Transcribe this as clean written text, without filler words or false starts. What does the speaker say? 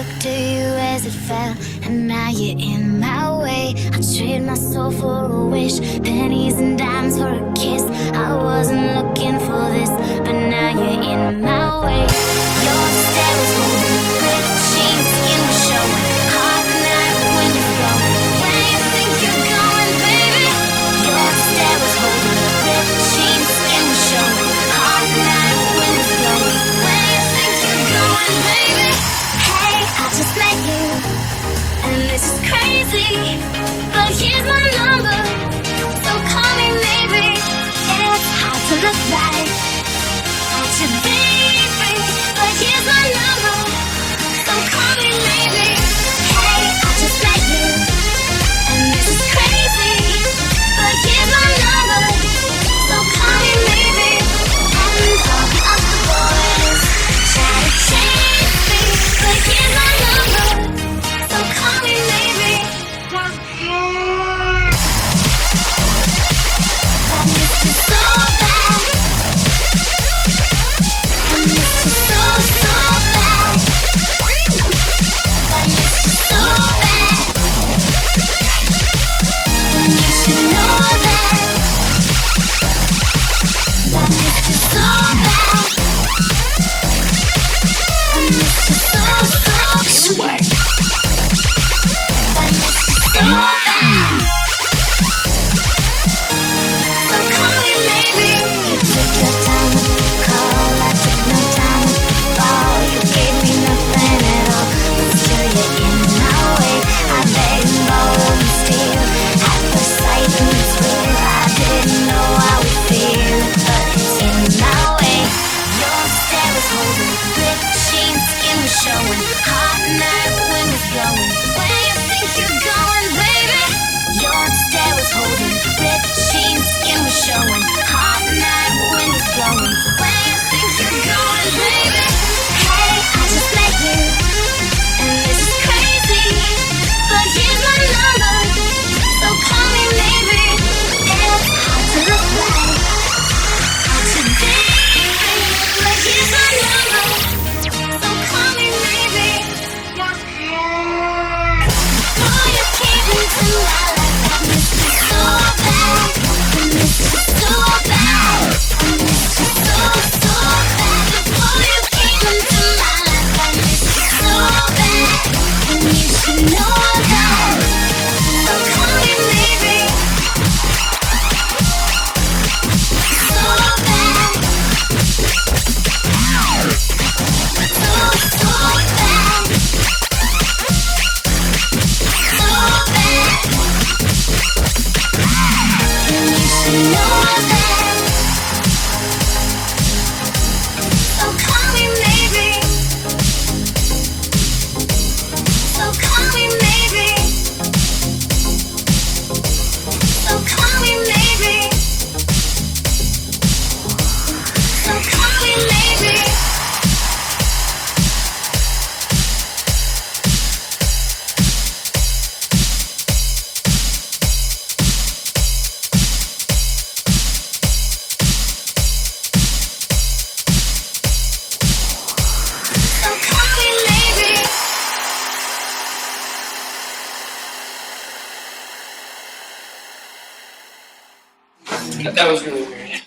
looked to you as it fell, and now you're in my way. I trade my soul for a wish, pennies and dimes for a kiss. I wasn't looking for this, but now you're in my way. Your stare was holding, ripped jeans, skin was showing. Hot night when you're flowing. Where you think you're going, baby? Your stare was holding, ripped jeans, skin was showing. Hot night when you're flowing. Where you think you're going, baby? Hey, I just met you, and this is crazy, but here's my number, so call me maybe. It's hard to look right at your baby, but here's my number, so call me maybe. Hey, I just met you, and this is crazy, but here's my number, so call me maybe. And all the other boys try to chase me, but here's my number, so call me maybe. I miss you so bad. I miss you so, so bad. I miss you so bad. And you should know that. I miss you so bad. I miss you so, so bad. I miss you so bad. So call me maybe. You took your time with the call, I took no time with the ball. You gave me nothing at all, but still you're in my way. I beg and borrow and steal, at first sight and it's real. I didn't know how we feel, but it's in my way. Your stare was holding, ripped jeans, skin was showing. Hot night when it's blowing. Where you think you're going, baby? Your stare was holding, ripped jeans, skin was showing. Hot night when it's blowing. Where you think you're going, baby? Hey, I just met you, and this is crazy, but here's my number, so call me maybe. It's hard to look right at your baby, but here's my number, so call me maybe. Oh, you came into my life, I miss you so bad. I miss you so bad. I miss you so, so bad. Before you came into my life, I miss you so bad. And you should know that. So call me maybe. So bad. So, so bad. So bad. And you should know that. So call me maybe. So call me maybe. So call me maybe. So call me maybe. So call me maybe. That was really weird.